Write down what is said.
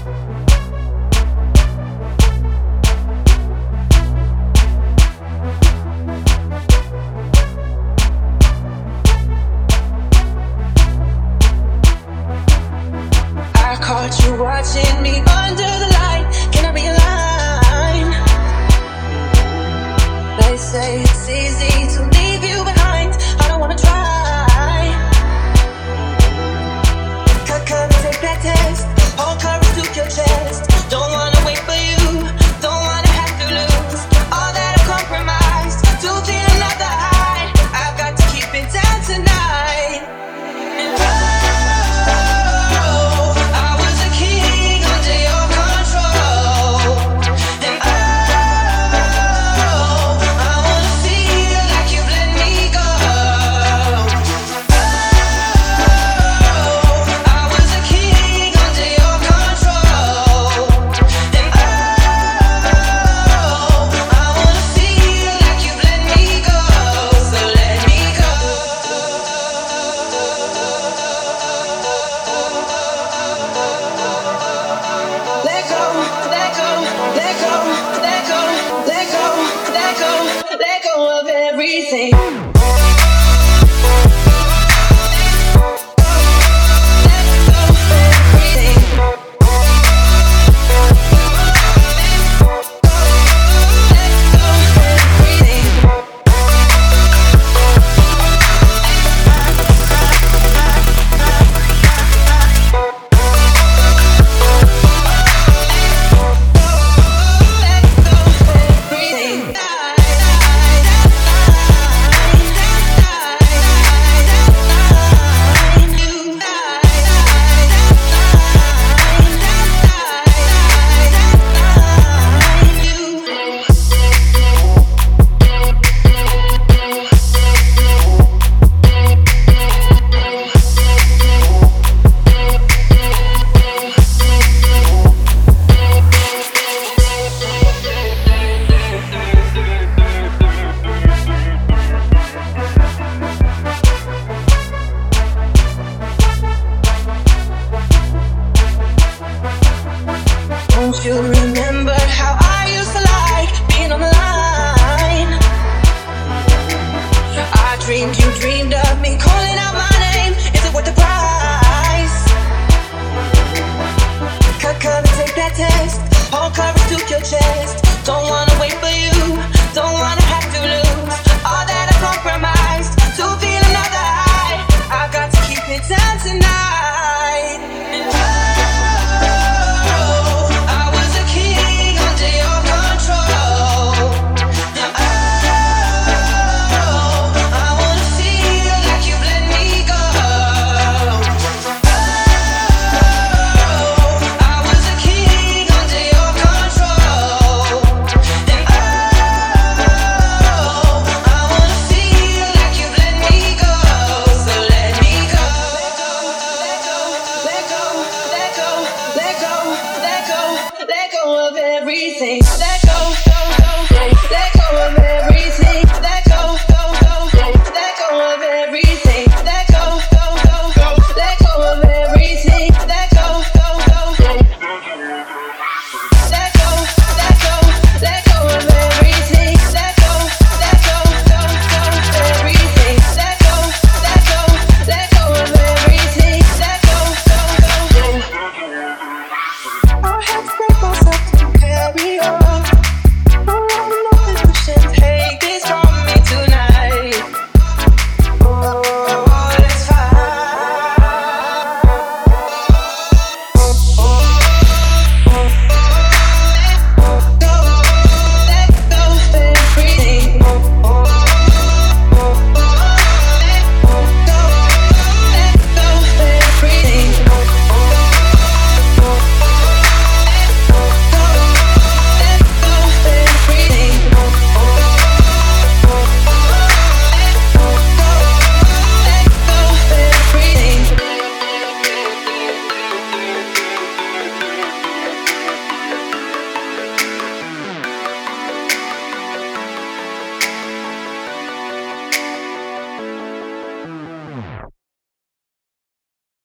I caught you watching me under the light. Can I be a line? They say it's easy to leave you behind. I don't wanna try. Come take that test. Hold courage to your chest. Don't wanna wait for you. Don't wanna have to lose all that I compromised to feel another high. I've got to keep it down tonight. And I was a king under your control. And I wanna feel like you've let me go. I was a king under your control. And I wanna feel like you've let me go. So let me go. Let go, let go, let go, let go, let go, let go, let go of everything. Let go of everything. Let go of everything. Don't you remember how I used to like being on the line? I dreamed you dreamed of me calling out my name. Is it worth the price? Come and take that test. Hold courage to your chest. Don't wanna wait for you. Don't wanna have to lose all that I compromised to feel another high. I've got to keep it down tonight. And I was a king under your control. And I wanna feel like you've let me go. I was a king under your control. And I wanna feel like you've let me go. So let me go. Let go, let go, let go, let go, let go, let go of everything. Let